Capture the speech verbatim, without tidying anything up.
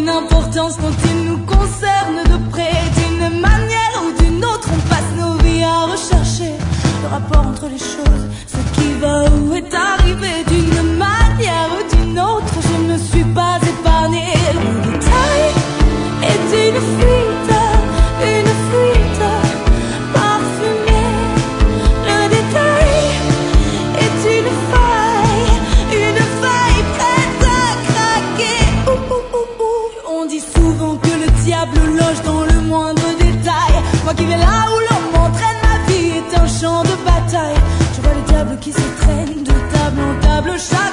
une importance quand il nous concerne de près. D'une manière ou d'une autre, on passe nos vies à rechercher le rapport entre les choses, ce qui va ou est arrivé. D'une manière ou d'une autre, je ne suis pas épargnée. Le détail est une fuite, une fuite parfumée. Le détail est une faille, une faille prête à craquer. Ouh, ouh, ouh, ouh. On dit souvent que le diable loge dans le moindre détail. Moi qui vais là où l'on m'entraîne, ma vie est un champ de bataille. Je vois le diable qui se traîne de table en table chaque